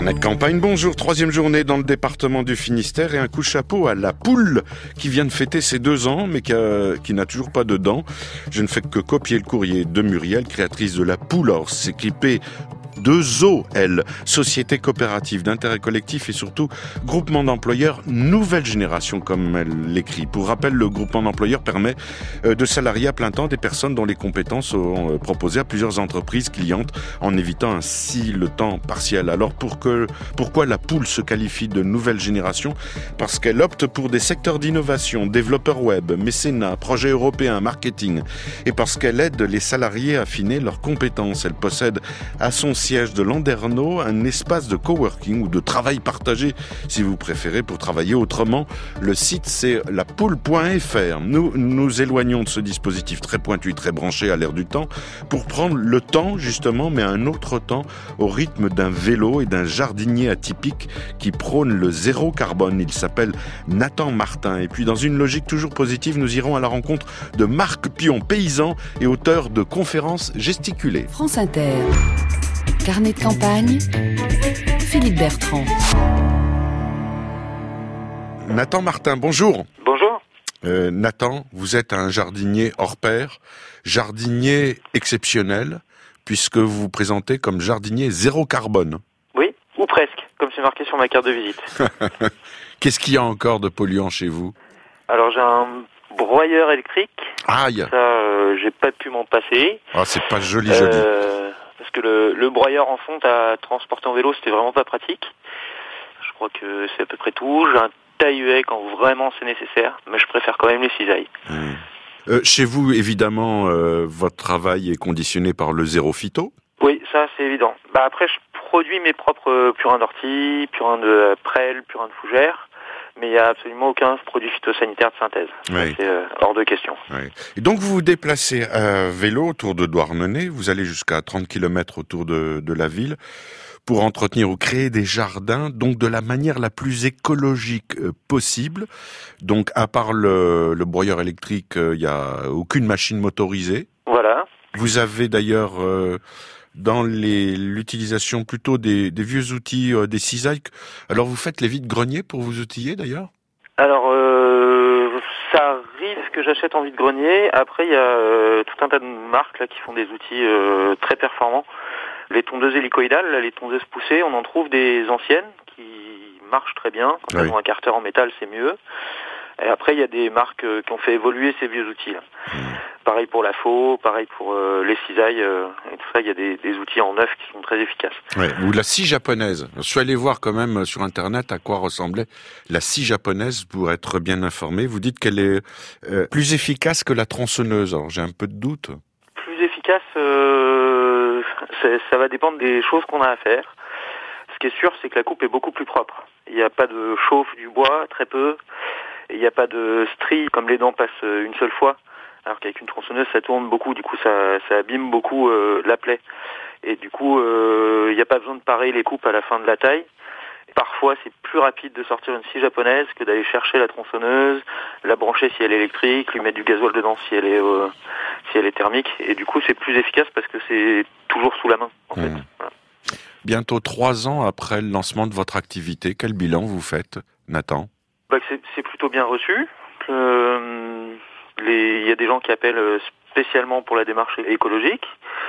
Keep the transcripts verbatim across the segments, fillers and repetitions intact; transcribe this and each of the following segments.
Carnet de campagne, bonjour. Troisième journée dans le département du Finistère et un coup de chapeau à la poule qui vient de fêter ses deux ans mais qui, a, qui n'a toujours pas de dents. Je ne fais que copier le courrier de Muriel, créatrice de la Poulors, équipée de Zoo, elle, société coopérative d'intérêt collectif et surtout groupement d'employeurs nouvelle génération comme elle l'écrit. Pour rappel, le groupement d'employeurs permet de salarier à plein temps des personnes dont les compétences sont proposées à plusieurs entreprises clientes en évitant ainsi le temps partiel. Alors pour que, pourquoi la poule se qualifie de nouvelle génération ? Parce qu'elle opte pour des secteurs d'innovation, développeurs web, mécénat, projets européens, marketing, et parce qu'elle aide les salariés à affiner leurs compétences. Elle possède à son siège de Landerneau, un espace de coworking ou de travail partagé, si vous préférez, pour travailler autrement. Le site, c'est la poule point f r. Nous nous éloignons de ce dispositif très pointu, très branché à l'ère du temps, pour prendre le temps, justement, mais un autre temps, au rythme d'un vélo et d'un jardinier atypique qui prône le zéro carbone. Il s'appelle Nathan Martin. Et puis, dans une logique toujours positive, nous irons à la rencontre de Marc Pion, paysan et auteur de conférences gesticulées. France Inter. Carnet de campagne, Philippe Bertrand. Nathan Martin, bonjour. Bonjour. Euh, Nathan, vous êtes un jardinier hors pair, jardinier exceptionnel, puisque vous vous présentez comme jardinier zéro carbone. Oui, ou presque, comme c'est marqué sur ma carte de visite. Qu'est-ce qu'il y a encore de polluant chez vous ? Alors j'ai un broyeur électrique. Aïe. Ça, euh, j'ai pas pu m'en passer. Ah, c'est pas joli, joli. Euh, parce que le, le broyeur en fonte à transporter en vélo, c'était vraiment pas pratique. Je crois que c'est à peu près tout. J'ai un taille-huet quand vraiment c'est nécessaire, mais je préfère quand même les cisailles. Mmh. Euh, chez vous, évidemment, euh, votre travail est conditionné par le zéro phyto ? Oui, ça c'est évident. Bah après, je produis mes propres purins d'ortie, purins de prêle, purins de fougère. Mais il n'y a absolument aucun produit phytosanitaire de synthèse. Oui. C'est euh, hors de question. Oui. Et donc vous vous déplacez à vélo autour de Douarnenez, vous allez jusqu'à trente kilomètres autour de, de la ville pour entretenir ou créer des jardins, donc de la manière la plus écologique euh, possible. Donc à part le, le broyeur électrique, il euh, n'y a aucune machine motorisée. Voilà. Vous avez d'ailleurs... Euh, dans les, l'utilisation plutôt des, des vieux outils, euh, des cisailles. Alors vous faites les vides-greniers pour vous outiller d'ailleurs ? Alors euh, ça arrive que j'achète en vide-grenier. Après il y a euh, tout un tas de marques là qui font des outils euh, très performants. Les tondeuses hélicoïdales, là, les tondeuses poussées, on en trouve des anciennes qui marchent très bien. Quand oui. elles ont un carter en métal, c'est mieux. Et après il y a des marques euh, qui ont fait évoluer ces vieux outils là. Mmh. Pareil pour la faux, pareil pour euh, les cisailles euh, et tout ça, il y a des, des outils en neuf qui sont très efficaces. Ouais, ou la scie japonaise. Je suis allé voir quand même sur internet à quoi ressemblait la scie japonaise pour être bien informé. Vous dites qu'elle est euh, plus efficace que la tronçonneuse. Alors j'ai un peu de doute. Plus efficace, euh, ça va dépendre des choses qu'on a à faire. Ce qui est sûr, c'est que la coupe est beaucoup plus propre. Il n'y a pas de chauffe du bois, très peu. Et il n'y a pas de stries comme les dents passent une seule fois. Alors qu'avec une tronçonneuse, ça tourne beaucoup, du coup ça, ça abîme beaucoup euh, la plaie. Et du coup, il euh, n'y a pas besoin de parer les coupes à la fin de la taille. Parfois, c'est plus rapide de sortir une scie japonaise que d'aller chercher la tronçonneuse, la brancher si elle est électrique, lui mettre du gasoil dedans si elle est euh, si elle est thermique. Et du coup, c'est plus efficace parce que c'est toujours sous la main, en mmh. fait. Voilà. Bientôt trois ans après le lancement de votre activité, quel bilan vous faites, Nathan ? Bah, c'est, c'est plutôt bien reçu. Euh, Les, il y a des gens qui appellent spécialement pour la démarche écologique.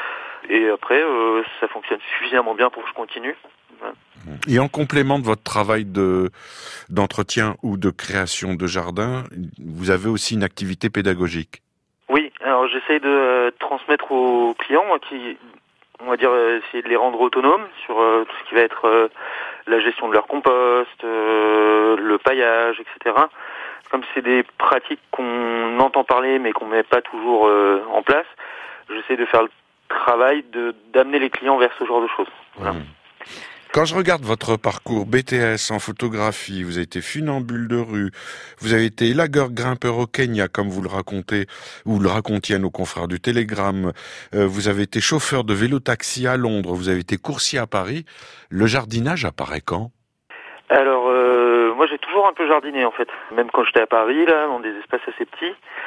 Et après, euh, ça fonctionne suffisamment bien pour que je continue. Voilà. Et en complément de votre travail de, d'entretien ou de création de jardin, vous avez aussi une activité pédagogique. Oui, alors j'essaye de euh, transmettre aux clients, moi, qui, on va dire, euh, essayer de les rendre autonomes sur euh, tout ce qui va être euh, la gestion de leur compost, euh, le paillage, et cetera. Comme c'est des pratiques qu'on entend parler mais qu'on met pas toujours euh, en place, j'essaie de faire le travail de d'amener les clients vers ce genre de choses. Voilà. Mmh. Quand je regarde votre parcours B T S en photographie, vous avez été funambule de rue, vous avez été élagueur grimpeur au Kenya, comme vous le racontez, ou le racontiez à nos confrères du Télégramme, euh, vous avez été chauffeur de vélo-taxi à Londres, vous avez été coursier à Paris, le jardinage apparaît quand ? Alors, euh, moi j'ai toujours un peu jardiné en fait, même quand j'étais à Paris, là, dans des espaces assez petits.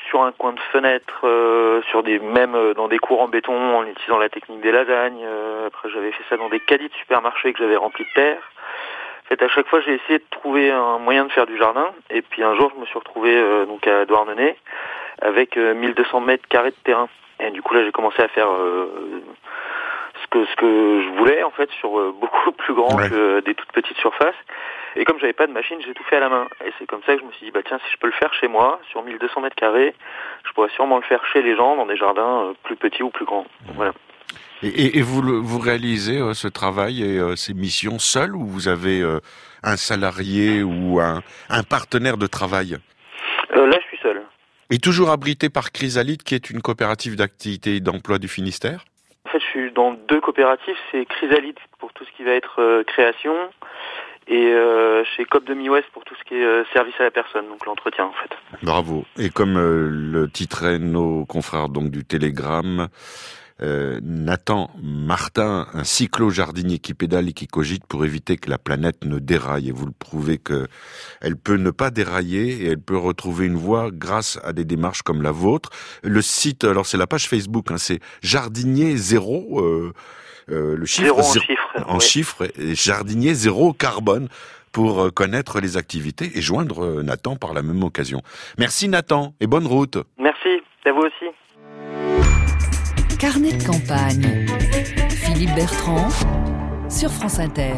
sur un coin de fenêtre, euh, sur des même euh, dans des cours en béton en utilisant la technique des lasagnes. Euh, après j'avais fait ça dans des caddies de supermarché que j'avais remplis de terre. En fait, à chaque fois j'ai essayé de trouver un moyen de faire du jardin. Et puis un jour je me suis retrouvé euh, donc à Douarnenez avec euh, mille deux cents mètres carrés de terrain. Et du coup là j'ai commencé à faire euh, ce que ce que je voulais en fait sur euh, beaucoup plus grand ouais. que des toutes petites surfaces. Et comme j'avais pas de machine, j'ai tout fait à la main. Et c'est comme ça que je me suis dit, bah tiens, si je peux le faire chez moi, sur mille deux cents mètres carrés, je pourrais sûrement le faire chez les gens, dans des jardins plus petits ou plus grands. Donc, voilà. Et, et, et vous, vous réalisez euh, ce travail et euh, ces missions seul, ou vous avez euh, un salarié ou un, un partenaire de travail ? euh, Là, je suis seul. Et toujours abrité par Chrysalide, qui est une coopérative d'activité et d'emploi du Finistère ? En fait, je suis dans deux coopératives. C'est Chrysalide pour tout ce qui va être euh, création, et euh, chez Coop de Mi-Ouest pour tout ce qui est euh, service à la personne, donc l'entretien en fait. Bravo. Et comme euh, le titraient nos confrères donc du Télégramme, euh, Nathan Martin, un cyclo-jardinier qui pédale et qui cogite pour éviter que la planète ne déraille. Et vous le prouvez que elle peut ne pas dérailler et elle peut retrouver une voie grâce à des démarches comme la vôtre. Le site, alors c'est la page Facebook, hein, c'est Jardinier Zéro. Euh, Euh, le chiffre zéro en zéro, chiffre, en ouais. chiffre, jardinier zéro carbone pour euh, connaître les activités et joindre euh, Nathan par la même occasion. Merci Nathan et bonne route. Merci, à vous aussi. Carnet de campagne. Philippe Bertrand sur France Inter.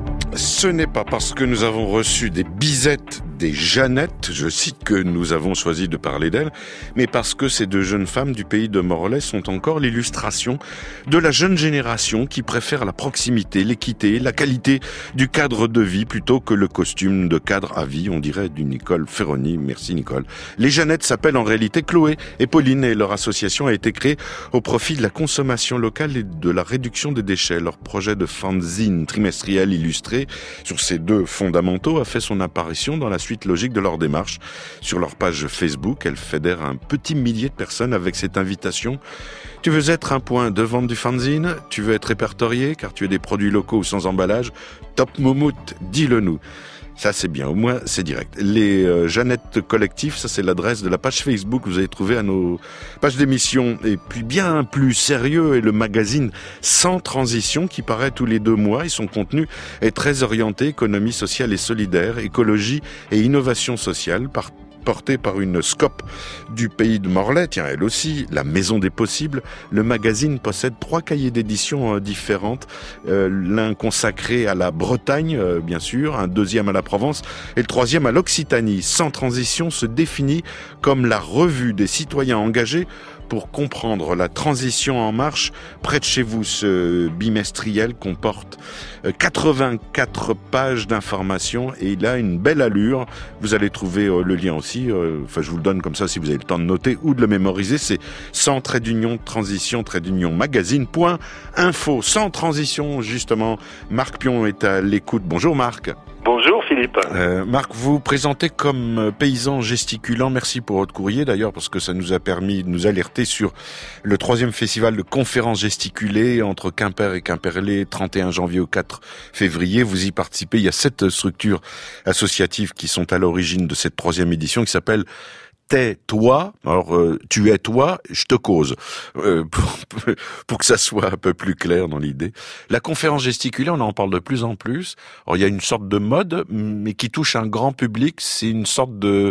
Ce n'est pas parce que nous avons reçu des bisettes, des Jeannettes, je cite que nous avons choisi de parler d'elles, mais parce que ces deux jeunes femmes du pays de Morlaix sont encore l'illustration de la jeune génération qui préfère la proximité, l'équité, la qualité du cadre de vie plutôt que le costume de cadre à vie, on dirait du Nicole Ferroni. Merci Nicole. Les Jeannettes s'appellent en réalité Chloé et Pauline et leur association a été créée au profit de la consommation locale et de la réduction des déchets. Leur projet de fanzine trimestriel illustré sur ces deux fondamentaux a fait son apparition dans la suite logique de leur démarche. Sur leur page Facebook, elle fédère un petit millier de personnes avec cette invitation. Tu veux être un point de vente du fanzine ? Tu veux être répertorié car tu as des produits locaux sans emballage ? Top Moumout, dis-le nous. Ça c'est bien, au moins c'est direct. Les euh, Jeannettes collectifs, ça c'est l'adresse de la page Facebook que vous allez trouver à nos pages d'émission. Et puis bien plus sérieux est le magazine Sans Transition qui paraît tous les deux mois et son contenu est très orienté économie sociale et solidaire, écologie et innovation sociale par porté par une scope du pays de Morlaix, tiens, elle aussi, la Maison des Possibles. Le magazine possède trois cahiers d'édition euh, différentes, euh, l'un consacré à la Bretagne, euh, bien sûr, un deuxième à la Provence, et le troisième à l'Occitanie. Sans Transition se définit comme la revue des citoyens engagés pour comprendre la transition en marche près de chez vous. Ce bimestriel comporte quatre-vingt-quatre pages d'informations et il a une belle allure. Vous allez trouver le lien aussi, enfin je vous le donne comme ça si vous avez le temps de noter ou de le mémoriser, c'est sans trait d'union transition trait d'union magazine point info. Sans transition justement, Marc Pion est à l'écoute. Bonjour Marc. Bonjour Philippe. Euh, Marc, vous vous présentez comme paysan gesticulant. Merci pour votre courrier d'ailleurs parce que ça nous a permis de nous alerter sur le troisième festival de conférences gesticulées entre Quimper et Quimperlé, trente et un janvier au quatre février. Vous y participez. Il y a sept structures associatives qui sont à l'origine de cette troisième édition qui s'appelle Tais-toi, alors euh, tu es toi, je te cause, euh, pour, pour que ça soit un peu plus clair dans l'idée. La conférence gesticulée, on en parle de plus en plus. Alors il y a une sorte de mode, mais qui touche un grand public. C'est une sorte de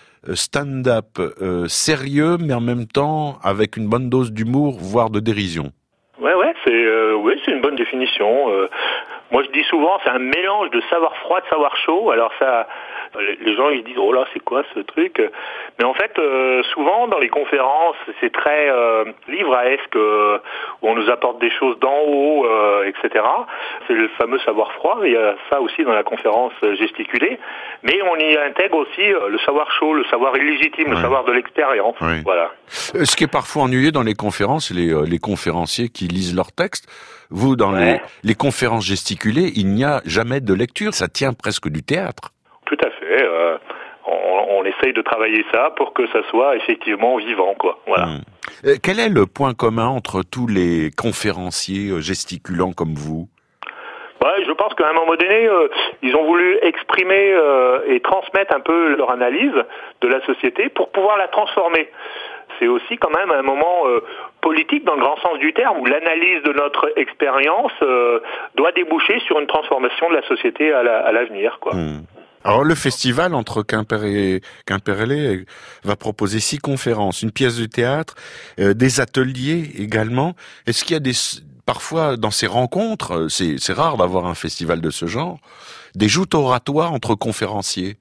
stand-up euh, sérieux, mais en même temps avec une bonne dose d'humour, voire de dérision. Ouais, ouais, c'est, euh, ouais, c'est une bonne définition. Euh, moi, je dis souvent, c'est un mélange de savoir froid, de savoir chaud. Alors ça, les gens ils disent oh là c'est quoi ce truc, mais en fait euh, souvent dans les conférences c'est très euh, livresque euh, où on nous apporte des choses d'en haut, euh, et cetera. C'est le fameux savoir froid. Il y a ça aussi dans la conférence gesticulée, mais on y intègre aussi euh, le savoir chaud, le savoir illégitime, ouais. Le savoir de l'expérience. Ouais. Voilà. Ce qui est parfois ennuyeux dans les conférences, les, euh, les conférenciers qui lisent leurs textes. Vous, dans ouais. les, les conférences gesticulées, il n'y a jamais de lecture. Ça tient presque du théâtre. Tout à fait. Euh, on, on essaye de travailler ça pour que ça soit effectivement vivant, quoi. Voilà. Mmh. Euh, quel est le point commun entre tous les conférenciers gesticulants comme vous ? Ouais, je pense qu'à un moment donné, euh, ils ont voulu exprimer euh, et transmettre un peu leur analyse de la société pour pouvoir la transformer. C'est aussi quand même un moment euh, politique dans le grand sens du terme, où l'analyse de notre expérience euh, doit déboucher sur une transformation de la société à, la, à l'avenir, quoi. Mmh. Alors le festival entre Quimper et Quimperlé va proposer six conférences, une pièce de théâtre, euh, des ateliers également. Est-ce qu'il y a des parfois dans ces rencontres, c'est, c'est rare d'avoir un festival de ce genre, des joutes oratoires entre conférenciers?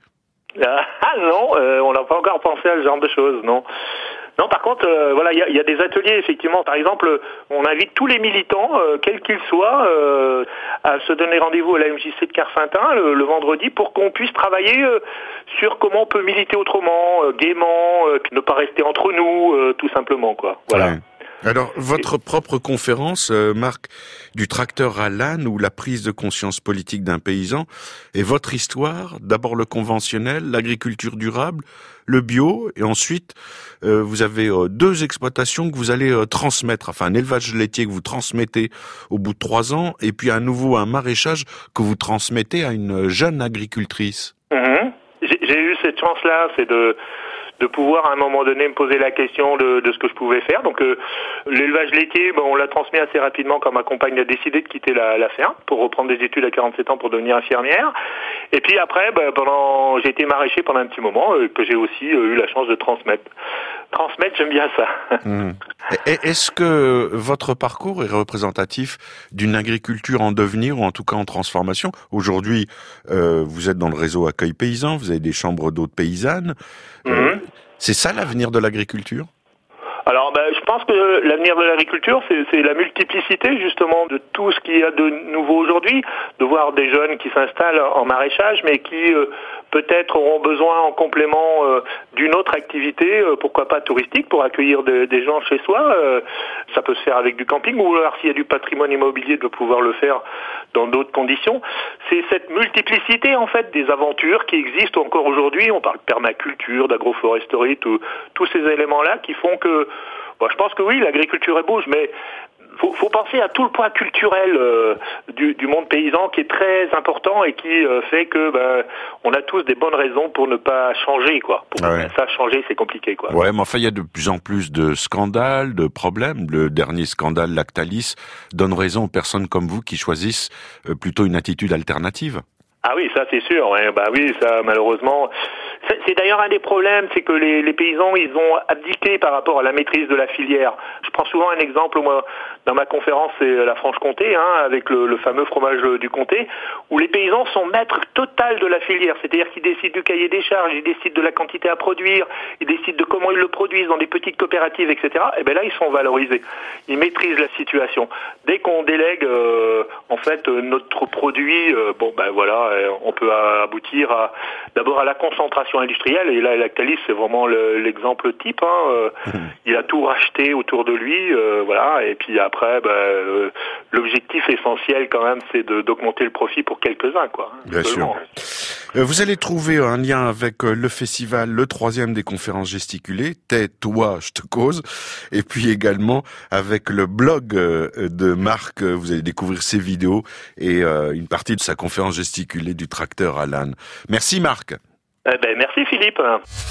Ah non, euh, on n'a pas encore pensé à ce genre de choses, non. Non, par contre, euh, voilà, il y a, y a des ateliers, effectivement. Par exemple, on invite tous les militants, euh, quels qu'ils soient, euh, à se donner rendez-vous à la M J C de Carfintin le, le vendredi pour qu'on puisse travailler euh, sur comment on peut militer autrement, euh, gaiement, euh, ne pas rester entre nous, euh, tout simplement, quoi. Voilà. Ouais. Alors, votre propre conférence, euh, Marc, du tracteur à l'âne ou la prise de conscience politique d'un paysan, et votre histoire, d'abord le conventionnel, l'agriculture durable, le bio, et ensuite, euh, vous avez euh, deux exploitations que vous allez euh, transmettre, enfin un élevage laitier que vous transmettez au bout de trois ans, et puis à nouveau un maraîchage que vous transmettez à une jeune agricultrice. Mmh. J'ai, j'ai eu cette chance-là, c'est de... de pouvoir à un moment donné me poser la question de, de ce que je pouvais faire. Donc euh, l'élevage laitier, ben, on l'a transmis assez rapidement quand ma compagne a décidé de quitter la, la ferme pour reprendre des études à quarante-sept ans pour devenir infirmière. Et puis après, ben, pendant, j'ai été maraîcher pendant un petit moment euh, que j'ai aussi euh, eu la chance de transmettre. Transmettre, j'aime bien ça. Mmh. Et est-ce que votre parcours est représentatif d'une agriculture en devenir ou en tout cas en transformation? Aujourd'hui, euh, vous êtes dans le réseau Accueil Paysan, vous avez des chambres d'hôtes paysannes. Mmh. Euh, c'est ça l'avenir de l'agriculture? Alors, ben, je pense que l'avenir de l'agriculture, c'est, c'est la multiplicité justement de tout ce qu'il y a de nouveau aujourd'hui, de voir des jeunes qui s'installent en maraîchage, mais qui euh, peut-être auront besoin en complément euh, d'une autre activité, euh, pourquoi pas touristique, pour accueillir de, des gens chez soi. Euh, ça peut se faire avec du camping, ou alors s'il y a du patrimoine immobilier, de pouvoir le faire dans d'autres conditions. C'est cette multiplicité en fait des aventures qui existent encore aujourd'hui. On parle de permaculture, d'agroforesterie, tout, tous ces éléments-là qui font que bon, je pense que oui, l'agriculture elle bouge, mais faut, faut penser à tout le poids culturel euh, du, du monde paysan qui est très important et qui euh, fait que ben, on a tous des bonnes raisons pour ne pas changer, quoi. Pour ah ouais. ne pas changer, c'est compliqué, quoi. Ouais, mais enfin, il y a de plus en plus de scandales, de problèmes. Le dernier scandale, Lactalis, donne raison aux personnes comme vous qui choisissent euh, plutôt une attitude alternative. Ah oui, ça c'est sûr. Ouais. Bah oui, ça malheureusement. C'est, c'est d'ailleurs un des problèmes, c'est que les, les paysans, ils ont abdiqué par rapport à la maîtrise de la filière. Je prends souvent un exemple, moi, dans ma conférence, c'est la Franche-Comté, hein, avec le, le fameux fromage du comté, où les paysans sont maîtres total de la filière. C'est-à-dire qu'ils décident du cahier des charges, ils décident de la quantité à produire, ils décident de comment ils le produisent dans des petites coopératives, et cetera. Et bien là, ils sont valorisés. Ils maîtrisent la situation. Dès qu'on délègue, euh, en fait, notre produit, euh, bon, ben voilà, on peut aboutir à, d'abord à la concentration industrielle, et là Lactalis c'est vraiment le, l'exemple type, hein. euh, mmh. Il a tout racheté autour de lui, euh, voilà, et puis après bah, euh, l'objectif essentiel quand même c'est de, d'augmenter le profit pour quelques-uns, quoi. Bien seulement. Sûr. Euh, vous allez trouver un lien avec euh, le festival, le troisième des conférences gesticulées, Tais-toi, je te cause, et puis également avec le blog euh, de Marc, euh, vous allez découvrir ses vidéos et euh, une partie de sa conférence gesticulée du tracteur à l'âne. Merci Marc. Eh ben, merci Philippe.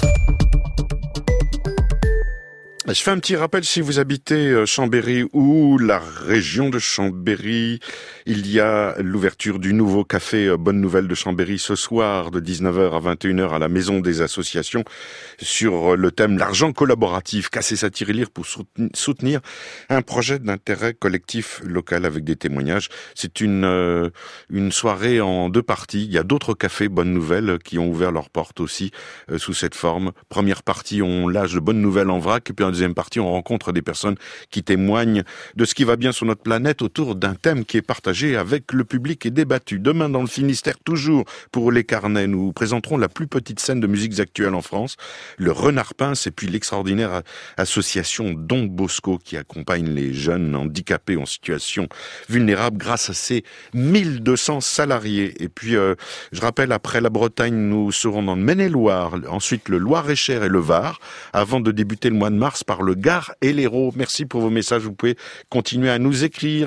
Je fais un petit rappel, si vous habitez Chambéry ou la région de Chambéry, il y a l'ouverture du nouveau café Bonne Nouvelle de Chambéry ce soir de dix-neuf heures à vingt et une heures à la Maison des Associations sur le thème l'argent collaboratif, casser sa tirelire pour soutenir un projet d'intérêt collectif local avec des témoignages. C'est une euh, une soirée en deux parties. Il y a d'autres cafés Bonne Nouvelle qui ont ouvert leurs portes aussi euh, sous cette forme. Première partie, on lâche de bonnes nouvelles en vrac, et puis en deuxième partie, on rencontre des personnes qui témoignent de ce qui va bien sur notre planète autour d'un thème qui est partagé avec le public et débattu. Demain, dans le Finistère, toujours pour les carnets, nous présenterons la plus petite scène de musiques actuelles en France, le Renard Pince, et puis l'extraordinaire association Don Bosco qui accompagne les jeunes handicapés en situation vulnérable grâce à ses mille deux cents salariés. Et puis, euh, je rappelle, après la Bretagne, nous serons dans le Maine-et-Loire, ensuite le Loir-et-Cher et le Var, avant de débuter le mois de mars par le Gard et l'Hérault. Merci pour vos messages. Vous pouvez continuer à nous écrire.